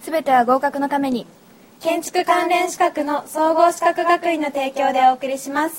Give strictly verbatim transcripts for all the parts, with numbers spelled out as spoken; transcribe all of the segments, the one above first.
すべては合格のために。 建築関連資格の総合資格学院の提供でお送りします。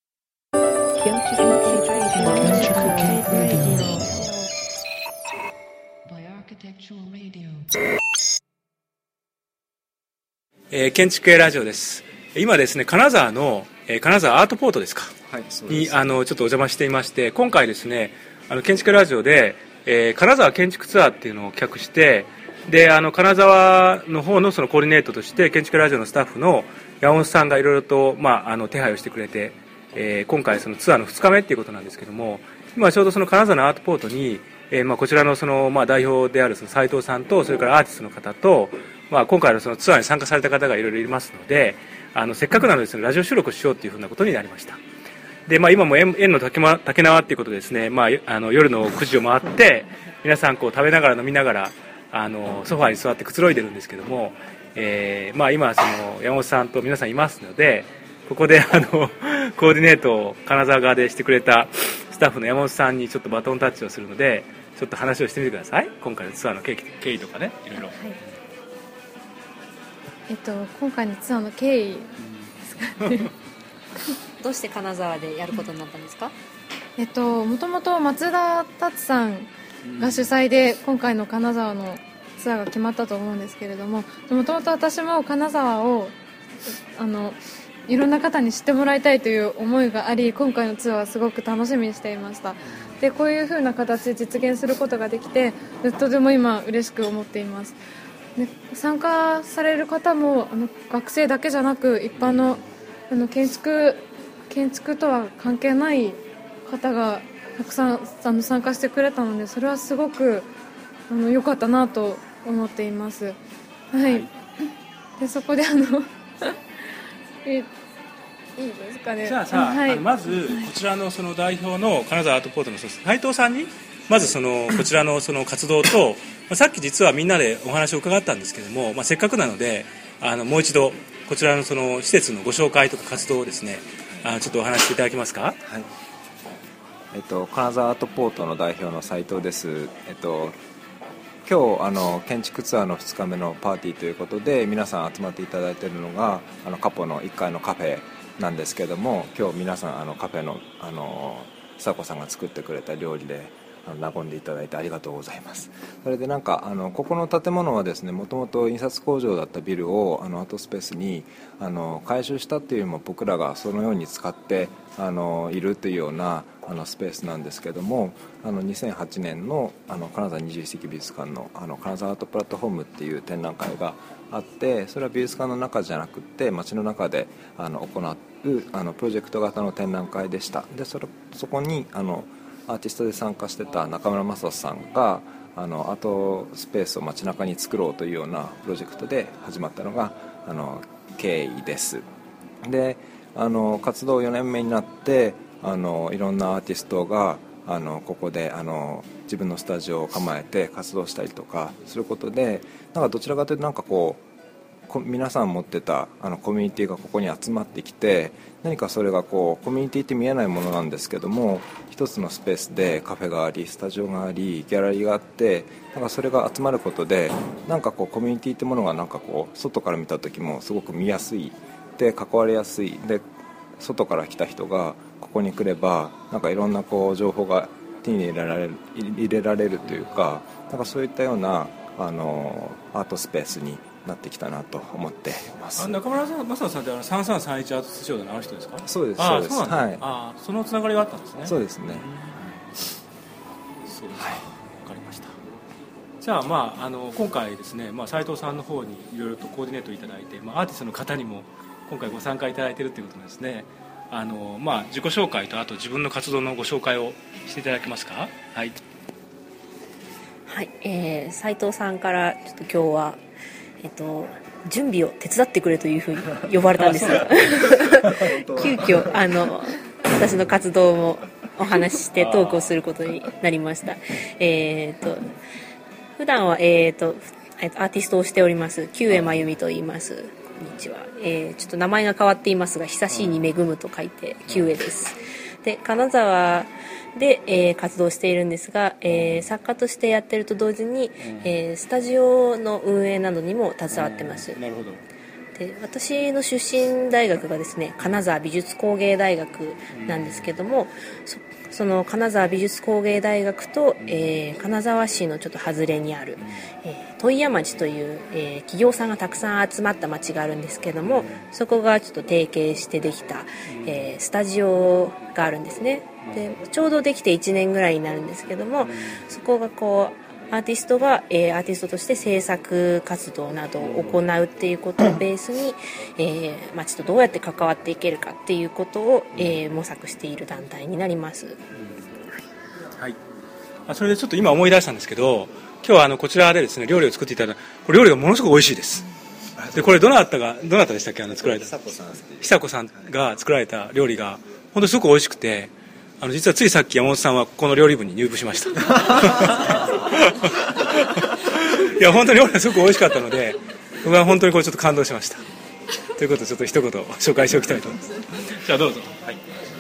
えー、建築系ラジオです。今ですね、金沢の、えー、金沢アートポートですか、 はい、そうです。 にあのちょっとお邪魔していまして、今回ですね、あの建築ラジオで、えー、金沢建築ツアーっていうのを企画して、であの金沢の方のそのコーディネートとして建築ラジオのスタッフの山本さんがいろいろと、まあ、あの手配をしてくれて、えー、今回そのツアーのふつかめっていうことなんですけども、今ちょうどその金沢のアートポートに、えーまあ、こちらのその、まあ、代表であるその斉藤さんと、それからアーティストの方と、まあ、今回のそのツアーに参加された方がいろいろいますので、あのせっかくなのでですね、ラジオ収録しようというふうなことになりました。で、まあ、今も縁の竹縄ということでですね、まあ、あの夜のくじを回って皆さんこう食べながら飲みながらあのソファーに座ってくつろいでるんですけども、えーまあ、今その山本さんと皆さんいますので、ここであのコーディネートを金沢側でしてくれたスタッフの山本さんにちょっとバトンタッチをするので、ちょっと話をしてみてください。今回のツアーの経緯、経緯とかね、いろいろ、はい。 えっと、今回のツアーの経緯ですかねどうして金沢でやることになったんですか？ えっと、もともと松田達さんが主催で今回の金沢のツアーが決まったと思うんですけれども、もともと私も金沢をあのいろんな方に知ってもらいたいという思いがあり、今回のツアーはすごく楽しみにしていました。で、こういう風な形で実現することができて、とても今嬉しく思っています。で、参加される方もあの学生だけじゃなく、一般のあの建築建築とは関係ない方がたくさんあの参加してくれたので、それはすごくあの良かったなと思っています。はい、はい、でそこであのえいいですかね。 じゃあさ、はい、あのまずこちらのその代表の金沢アートポートの斉藤さんにまずそのこちらのその活動と、まあ、さっき実はみんなでお話を伺ったんですけども、まあ、せっかくなのであのもう一度こちらのその施設のご紹介とか活動をですね、あちょっとお話していただけますか？はい、 えっと、金沢アートポートの代表の斉藤です。えっと今日あの建築ツアーのふつかめのパーティーということで皆さん集まっていただいているのがあのカポのいっかいのカフェなんですけども、今日皆さんあのカフェのあの佐子さんが作ってくれた料理で和んでいただいてありがとうございます。それでなんかあのここの建物はですね、もともと印刷工場だったビルをあのアートスペースにあの改修したっていうよりも、僕らがそのように使ってあのいるというようなあのスペースなんですけども、あのにせんはちねんのあの金沢にじゅういっ世紀美術館のあの金沢アートプラットフォームっていう展覧会があって、それは美術館の中じゃなくて街の中であの行うあのプロジェクト型の展覧会でした。で そ, れそこにあのアーティストで参加してた中村正さんがあのアートスペースを街中に作ろうというようなプロジェクトで始まったのがあの経緯です。であの活動よねんめになってあのいろんなアーティストがあのここであの自分のスタジオを構えて活動したりとかすることで、なんかどちらかというとなんかこう皆さん持ってたあのコミュニティがここに集まってきて、何かそれがこうコミュニティって見えないものなんですけども、一つのスペースでカフェがありスタジオがありギャラリーがあって、なんかそれが集まることでなんかこうコミュニティってものがなんかこう外から見た時もすごく見やすいで関わりやすいで、外から来た人がここに来ればなんかいろんなこう情報が手に入れられる、入れられるというか、なんかそういったようなあのアートスペースになってきたなと思っています。 あ、中村正さんってあのさんさんさんいちアートスタジオのあの人ですか？ そうです。 あ、 そうです。 そうなんだ、 はい、 あ、そのつながりがあったんですね。 そうですね、 そうですか、はい、分かりました。じゃあ、まあ、あの今回ですね、まあ、斉藤さんの方にいろいろとコーディネートいただいて、まあ、アーティストの方にも今回ご参加いただいているということですね。あの、まあ、自己紹介とあと自分の活動のご紹介をしていただけますか？はい、 はい、えー、斉藤さんからちょっと今日は、えっと、準備を手伝ってくれというふうに呼ばれたんですが急遽あの私の活動もお話ししてトークをすることになりました。えー、と普段は、えー、とアーティストをしております久江真由美と言います。こんにちは。えー、ちょっと名前が変わっていますが、久しいに恵むと書いて久江です。 で金沢で、えー、活動しているんですが、えー、作家としてやってると同時に、えー、スタジオの運営などにも携わってます。 なるほど。 で私の出身大学がですね金沢美術工芸大学なんですけども、そその金沢美術工芸大学と、えー、金沢市のちょっと外れにある、えー、問屋町という、えー、企業さんがたくさん集まった町があるんですけども、そこがちょっと提携してできた、えー、スタジオがあるんですね。でちょうどできていちねんぐらいになるんですけども、そこがこうアーティストが、えー、アーティストとして制作活動などを行うっていうことをベースに、えー、町とどうやって関わっていけるかっていうことを、えー、模索している団体になります。 はい。それでちょっと今思い出したんですけど、今日はあのこちらでですね料理を作っていただいた、これ料理がものすごく美味しいです。でこれどなたがどなたでしたっけ、あの作られた久子さん久子さんが作られた料理が本当にすごく美味しくて、あの実はついさっき山本さんはこの料理部に入部しましたいや本当に料理がすごく美味しかったので、僕は本当にこれちょっと感動しました。ということでちょっと一言紹介しておきたいと思います。じゃあどうぞ。はい。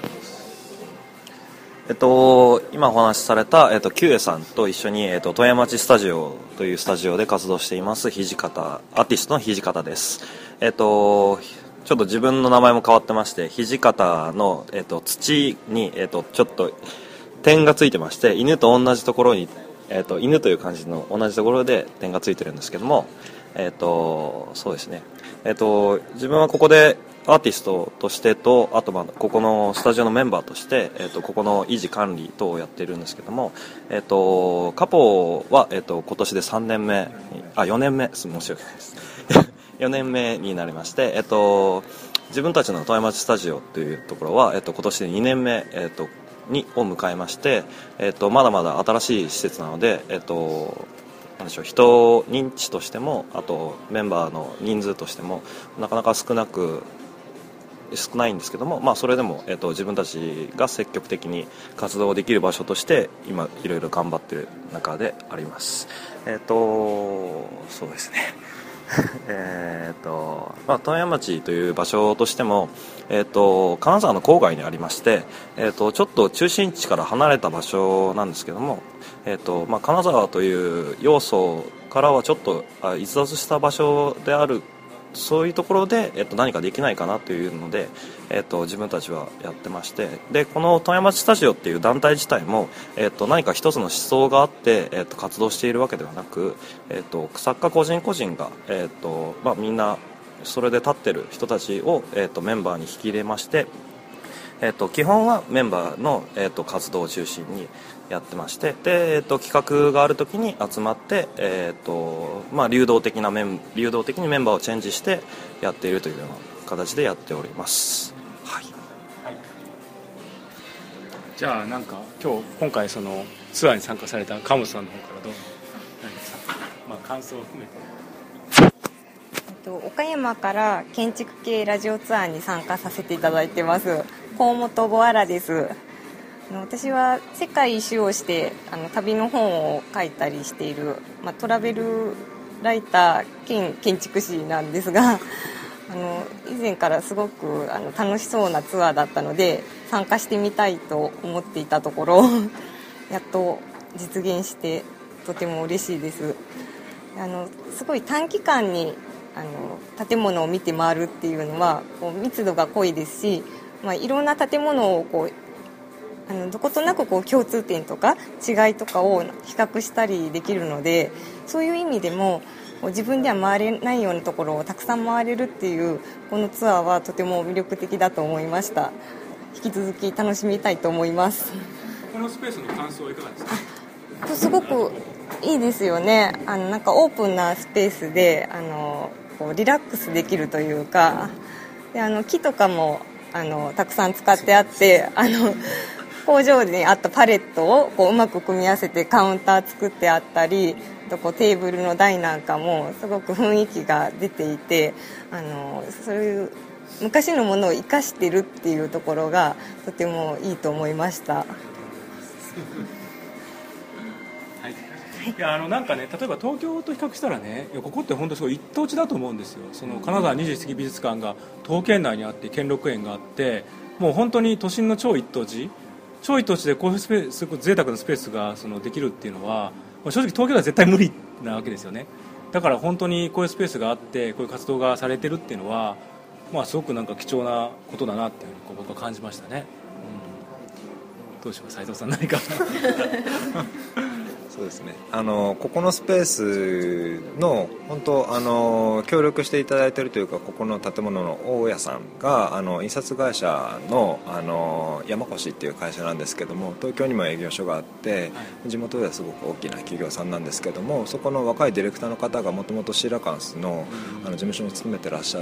えっと、今お話しされた、えっと、キュウエさんと一緒に、えっと、富山町スタジオというスタジオで活動しています土方、アーティストの土方です。えっとちょっと自分の名前も変わってまして、土方の、えっと、土に、えっと、ちょっと点がついてまして、犬と同じところに、えっと、犬という漢字の同じところで点がついてるんですけども、えっと、そうですね、えっと、自分はここでアーティストとしてと、あとまあここのスタジオのメンバーとして、えっと、ここの維持管理等をやっているんですけども、えっと、カポは、えっと、今年でさんねんめ、あ、よねんめ、申し訳ないですよねんめになりまして、えっと、自分たちの富山町スタジオというところは、えっと、今年でにねんめ、えっと、にを迎えまして、えっと、まだまだ新しい施設なので、えっと、なんでしょう、人認知としても、あとメンバーの人数としてもなかなか少なく少ないんですけども、まあ、それでも、えっと、自分たちが積極的に活動できる場所として今いろいろ頑張っている中であります。えっとそうですねえーとまあ、富山町という場所としても、えー、と金沢の郊外にありまして、えー、とちょっと中心地から離れた場所なんですけども、えーとまあ、金沢という要素からはちょっと逸脱した場所である、そういうところで、えっと、何かできないかなというので、えっと、自分たちはやってまして、でこの富山町スタジオっていう団体自体も、えっと、何か一つの思想があって、えっと、活動しているわけではなく、えっと、作家個人個人が、えっとまあ、みんなそれで立ってる人たちを、えっと、メンバーに引き入れまして、えっと、基本はメンバーの、えっと、活動を中心にやってまして、で、えっと、企画があるときに集まって、えっとまあ、流動的なメン流動的にメンバーをチェンジしてやっているというような形でやっております。はい。 はい、じゃあなんか今日今回そのツアーに参加された川本さんの方からどう何ですか、まあ、感想を含めて。 岡山から建築系ラジオツアーに参加させていただいてます河本ゴアラです。私は世界一周をしてあの旅の本を書いたりしている、まあ、トラベルライター兼建築士なんですが、あの以前からすごくあの楽しそうなツアーだったので参加してみたいと思っていたところやっと実現してとても嬉しいです。あのすごい短期間にあの建物を見て回るっていうのはこう密度が濃いですし、まあ、いろんな建物をこうあのどことなくこう共通点とか違いとかを比較したりできるので、そういう意味でもこう自分では回れないようなところをたくさん回れるっていうこのツアーはとても魅力的だと思いました。引き続き楽しみたいと思います。 このスペースの感想はいかがですか？ すごくいいですよね。あのなんかオープンなスペースであのこうリラックスできるというか、であの木とかもあのたくさん使ってあって、あの工場にあったパレットをこううまく組み合わせてカウンター作ってあったり、こうテーブルの台なんかもすごく雰囲気が出ていて、あのそういう昔のものを生かしてるっていうところがとてもいいと思いました。はいいやあのなんかね、例えば東京と比較したらね、いやここって本当すごい一等地だと思うんですよ。その金沢二十世紀美術館が東県内にあって、兼六園があって、 もう本当に都心の超一等地超一等地でこういうスペース贅沢なスペースがそのできるっていうのは正直東京では絶対無理なわけですよね。だから本当にこういうスペースがあってこういう活動がされてるっていうのは、まあ、すごくなんか貴重なことだなっていうふうに僕は感じましたね、うん、どうします斉藤さん何かそうですね、あのここのスペースの本当あの協力していただいているというか、ここの建物の大家さんがあの印刷会社 の, あの山越っていう会社なんですけども、東京にも営業所があって、はい、地元ではすごく大きな企業さんなんですけども、そこの若いディレクターの方がもともとシーラカンス の, あの事務所に勤めてらっしゃって、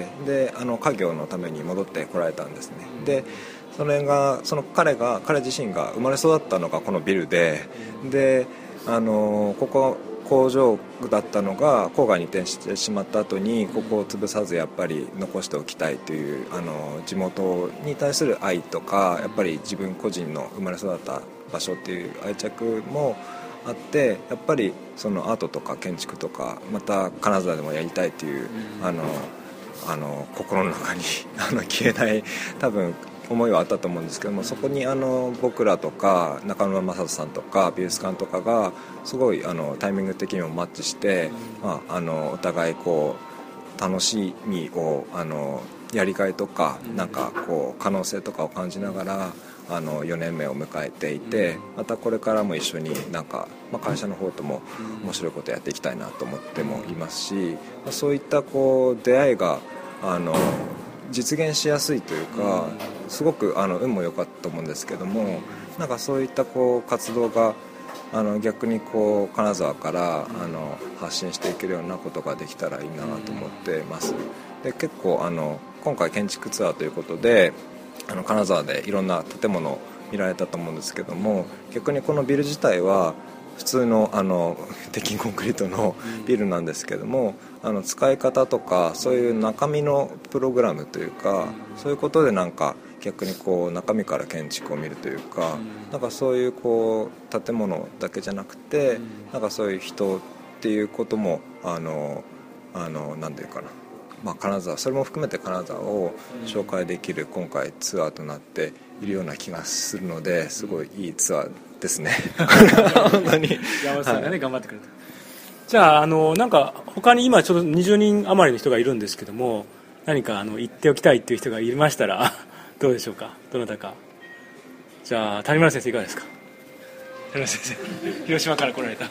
であの家業のために戻ってこられたんですね。でそれがその彼が彼自身が生まれ育ったのがこのビルで、であのここ工場だったのが郊外に移転してしまった後に、ここを潰さずやっぱり残しておきたいというあの地元に対する愛とか、やっぱり自分個人の生まれ育った場所っていう愛着もあって、やっぱりそのアートとか建築とかまた金沢でもやりたいという、あのあの心の中にあの消えない多分思いはあったと思うんですけども、そこにあの僕らとか中村雅人さんとか美術館とかがすごいあのタイミング的にもマッチして、まあ、あのお互いこう楽しみをあのやりがいとかなんかこう可能性とかを感じながらあのよねんめを迎えていて、またこれからも一緒になんか、まあ、会社の方とも面白いことやっていきたいなと思ってもいますし、まあ、そういったこう出会いがあの実現しやすいというか、すごくあの運も良かったと思うんですけども、なんかそういったこう活動があの逆にこう金沢からあの発信していけるようなことができたらいいなと思ってます。で結構あの今回建築ツアーということであの金沢でいろんな建物を見られたと思うんですけども、逆にこのビル自体は普通のあの鉄筋コンクリートのビルなんですけども、あの使い方とかそういう中身のプログラムというか、そういうことでなんか逆にこう中身から建築を見るというか、なんかそういうこう建物だけじゃなくて、なんかそういう人っていうこともあのあのなんていうかな、まあ、金沢それも含めて金沢を紹介できる今回ツアーとなっているような気がするので、すごいいいツアーですね本当に山本さんがね、はい、頑張ってくれた。じゃあ、あのなんか他に今ちょうどにじゅうにん余りの人がいるんですけども、何かあの言っておきたいっていう人がいましたらどうでしょうか、どなたか。じゃあ谷村先生いかがですか。谷村先生広島から来られた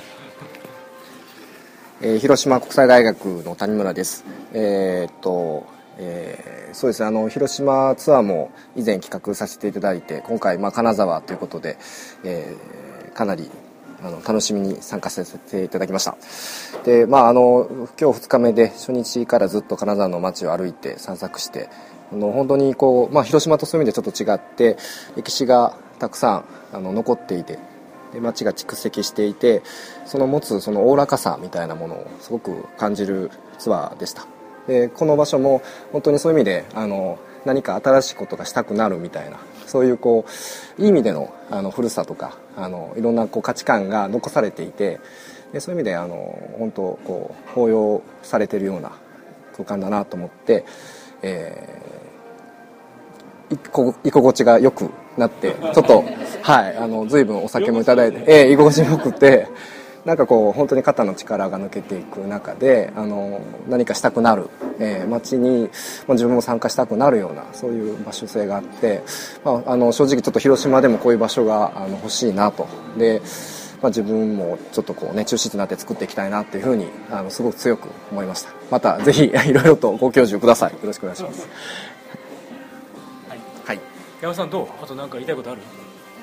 えー、広島国際大学の谷村です。えー、っと、えー、そうですね、あの広島ツアーも以前企画させていただいて、今回、まあ、金沢ということで、えー、かなりあの楽しみに参加させていただきました。で、まあ、あの今日ふつかめで初日からずっと金沢の街を歩いて散策して、あの本当にこう、まあ、広島とそういう意味でちょっと違って歴史がたくさんあの残っていて、で街が蓄積していて、その持つそのおおらかさみたいなものをすごく感じるツアーでした。でこの場所も本当にそういう意味であの何か新しいことがしたくなるみたいな、そういうこういい意味でのあの古さとかあのいろんなこう価値観が残されていて、でそういう意味であの本当こう抱擁されているような空間だなと思って、えー、居心地が良くなってちょっとはいあの随分お酒もいただいて、えー、居心地よくて、なんかこう本当に肩の力が抜けていく中であの何かしたくなる、えー、街に、まあ、自分も参加したくなるようなそういう場所性があって、まあ、あの正直ちょっと広島でもこういう場所があの欲しいなと。で、まあ、自分もちょっとこうね中心となって作っていきたいなっていうふうにあのすごく強く思いました。またぜひいろいろとご教授ください。よろしくお願いします。 はい、はい、山さんどう？あと何か言いたいことある？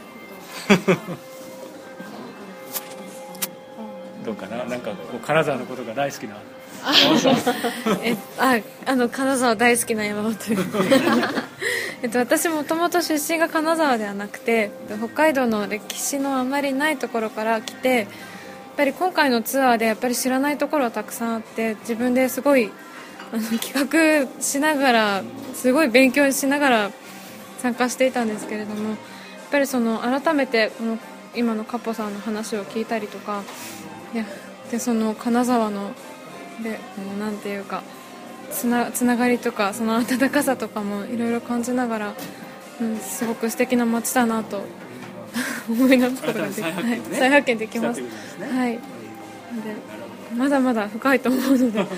どうかな、なんかこう金沢のことが大好きなえああの金沢大好きな山本えっと私もともと出身が金沢ではなくて、北海道の歴史のあまりないところから来て、やっぱり今回のツアーでやっぱり知らないところはたくさんあって、自分ですごいあの企画しながらすごい勉強しながら参加していたんですけれども、やっぱりその改めてこの今のカポさんの話を聞いたりとかで, でその金沢のでなんていうかつ な, つながりとかその温かさとかもいろいろ感じながら、 うん、すごく素敵な街だなと思い出すことができ、 再発見ね、 はい、再発見できます。 したということですね。 はい。でまだまだ深いと思うので、はい。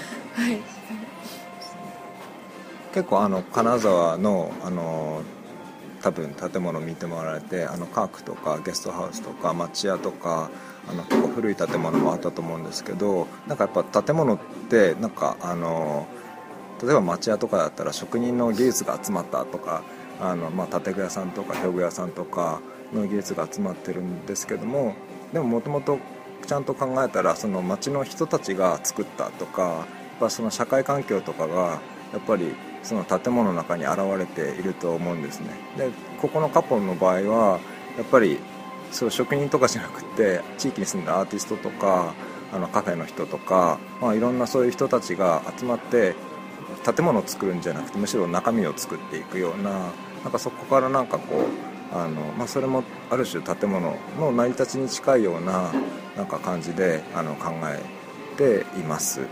結構あの金沢のあの多分建物を見てもらえて、あのカークとかゲストハウスとか町屋とか、あの結構古い建物もあったと思うんですけど、なんかやっぱ建物ってなんかあの例えば町屋とかだったら職人の技術が集まったとか、あのまあ建具屋さんとか表具屋さんとかの技術が集まってるんですけども、でももともとちゃんと考えたらその町の人たちが作ったとか、やっぱその社会環境とかがやっぱりその建物の中に現れていると思うんですね。でここのカポンの場合はやっぱりそう職人とかじゃなくて地域に住んだアーティストとかあのカフェの人とか、まあ、いろんなそういう人たちが集まって建物を作るんじゃなくてむしろ中身を作っていくような、なんかそこからなんかこうあの、まあ、それもある種建物の成り立ちに近いようななんか感じであの考えています。はい。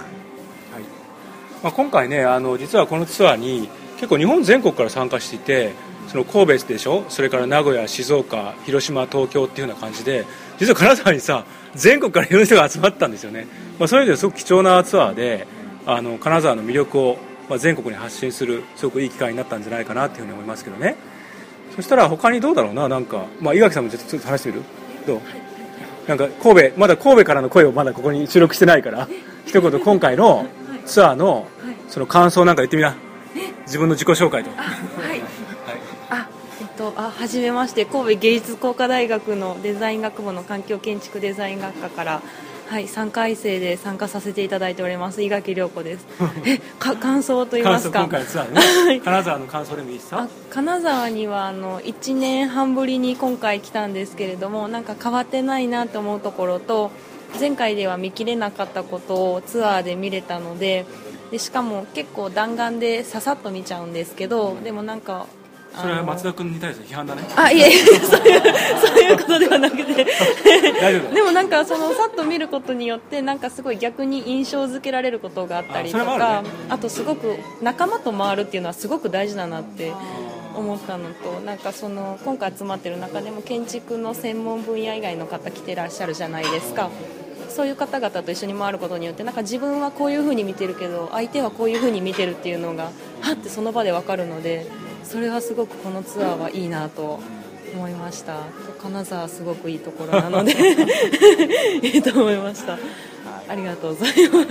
まあ、今回ね、あの実はこのツアーに結構日本全国から参加していて、その神戸でしょ、それから名古屋、静岡、広島、東京っていうような感じで、実は金沢にさ全国からいろんな人が集まったんですよね。まあ、そういう意味ですごく貴重なツアーで、あの金沢の魅力をまあ全国に発信するすごくいい機会になったんじゃないかなというふうに思いますけどね。そしたら他にどうだろうな、なんか、まあ、井垣さんもちょっと話してみる？どう？なんか神戸、まだ神戸からの声をまだここに収録してないから一言今回のツアーのその感想なんか言ってみな。自分の自己紹介と。 あ、はい。あ、えっと、あ、はじめまして、神戸芸術工科大学のデザイン学部の環境建築デザイン学科から、はい、さんかい生で参加させていただいております井垣涼子です。え、か感想と言いますか。 感想、今回のツアーね。金沢の感想でもいいですか。 金沢にはあのいちねんはんぶりに今回来たんですけれども、なんか変わってないなと思うところと、前回では見切れなかったことをツアーで見れたので、でしかも結構弾丸でささっと見ちゃうんですけど、でもなんかそれは松田君に対する批判だね。 あ、いえいえ、そういうそういうことではなくて大丈夫。 でもなんかそのさっと見ることによってなんかすごい逆に印象付けられることがあったりとか、 あ,、ね、あとすごく仲間と回るっていうのはすごく大事だなって思ったのと、なんかその今回集まってる中でも建築の専門分野以外の方来てらっしゃるじゃないですか。そういう方々と一緒に回ることによって、なんか自分はこういう風に見てるけど相手はこういう風に見てるっていうのがはってその場で分かるので、それはすごくこのツアーはいいなと思いました。金沢すごくいいところなのでいいと思いました。ありがとうございます。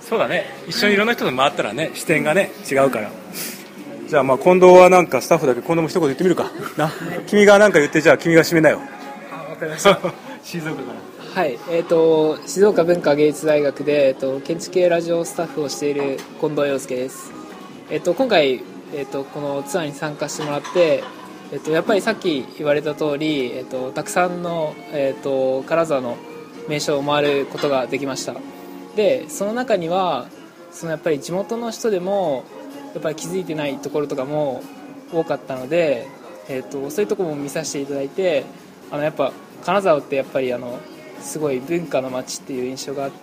そうだね、一緒にいろんな人と回ったらね、視点がね違うから。じゃあまあ近藤はなんかスタッフだけ近藤も一言言ってみるかな。君がなんか言って、じゃあ君が締めなよ。 あ、わかりました静岡から。 はい、えー、と静岡文化芸術大学で、えー、と建築系ラジオスタッフをしている近藤陽介です。えー、と今回、えー、とこのツアーに参加してもらって、えー、とやっぱりさっき言われた通り、えー、とたくさんの、えー、と金沢の名所を回ることができました。でその中にはそのやっぱり地元の人でもやっぱり気づいてないところとかも多かったので、えー、とそういうところも見させていただいて、あのやっぱ金沢ってやっぱりあのすごい文化の街っていう印象があって、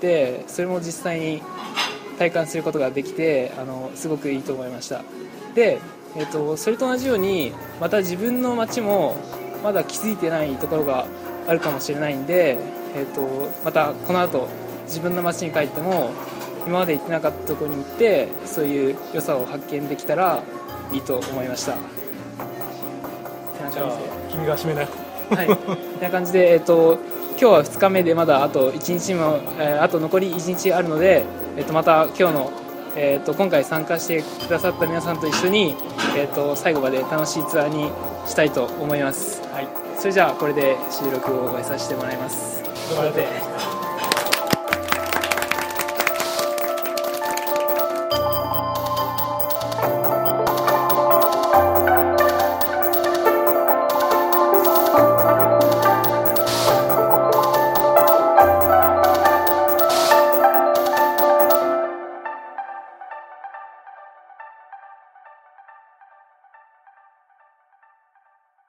それも実際に体感することができて、あのすごくいいと思いました。で、えー、とそれと同じようにまた自分の街もまだ気づいてないところがあるかもしれないんで、えー、とまたこの後自分の街に帰っても今まで行ってなかったところに行ってそういう良さを発見できたらいいと思いました。 じゃあ君が締めなよ。 はい、こんな感じで、えー、と今日はふつかめでまだあといちにちも、えー、あと残りいちにちあるので、えー、とまた今日の、えー、と今回参加してくださった皆さんと一緒に、えー、と最後まで楽しいツアーにしたいと思います。はい、それじゃあこれで収録を終えさせてもらいます。頑張って。